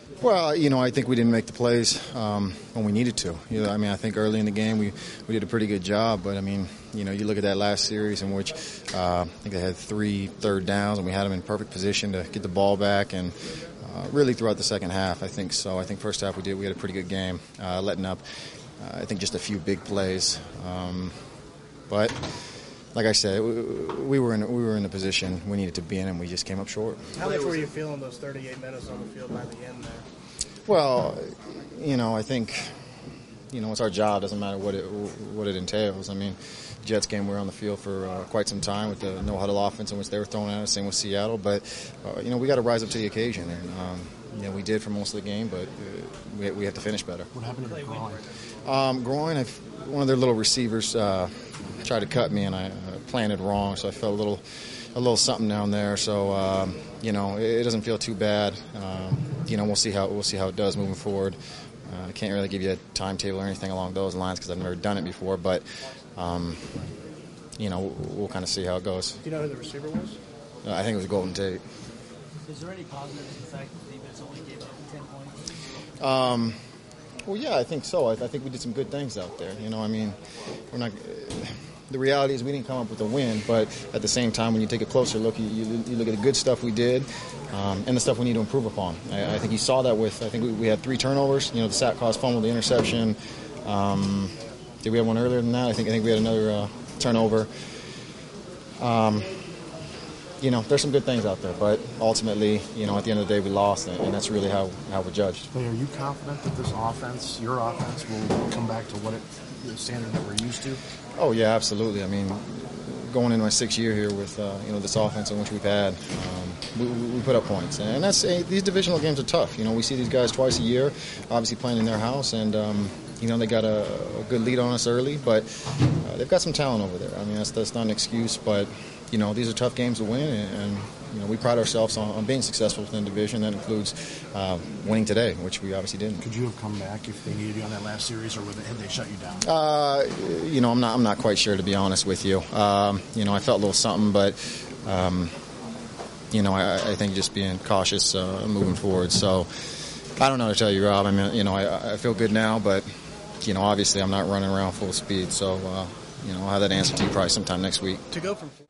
Well, I think we didn't make the plays when we needed to. I think early in the game we did a pretty good job, but you look at that last series in which I think they had 3 third downs, and we had them in perfect position to get the ball back, and really throughout the second half, I think so. I think first half we had a pretty good game, letting up, I think, just a few big plays, but. Like I said, we were in the position we needed to be in, and we just came up short. How much were you feeling those 38 minutes on the field by the end there? Well, I think, it's our job. Doesn't matter what it entails. Jets game, we were on the field for quite some time with the no-huddle offense in which they were throwing at us, same with Seattle. But, we got to rise up to the occasion. And, we did for most of the game, but we have to finish better. What happened to the groin? Groin, one of their little receivers tried to cut me, and I planted wrong, so I felt a little something down there. So, it doesn't feel too bad. We'll see how it does moving forward. I can't really give you a timetable or anything along those lines because I've never done it before, but we'll kind of see how it goes. Do you know who the receiver was? I think it was Golden Tate. Is there any positive in the fact that the defense only gave up 10 points? Well, yeah, I think so. I think we did some good things out there. We're not. The reality is we didn't come up with a win, but at the same time, when you take a closer look, you look at the good stuff we did and the stuff we need to improve upon. I think you saw that with, I think we had 3 turnovers. The sack caused fumble, the interception. Did we have one earlier than that? I think we had another turnover. There's some good things out there, but ultimately, at the end of the day, we lost, and that's really how we're judged. But are you confident that this offense, your offense, will come back to the standard that we're used to? Oh, yeah, absolutely. Going into my 6th year here with, this offense in which we've had, we put up points. And these divisional games are tough. We see these guys twice a year, obviously playing in their house, and, they got a good lead on us early, but they've got some talent over there. That's not an excuse, but, these are tough games to win, and we pride ourselves on being successful within the division. That includes winning today, which we obviously didn't. Could you have come back if they needed you on that last series, or had they shut you down? I'm not quite sure, to be honest with you. I felt a little something, but I think just being cautious moving forward. So I don't know to tell you, Rob. I feel good now, but obviously I'm not running around full speed. So I'll have that answer to you probably sometime next week. To go from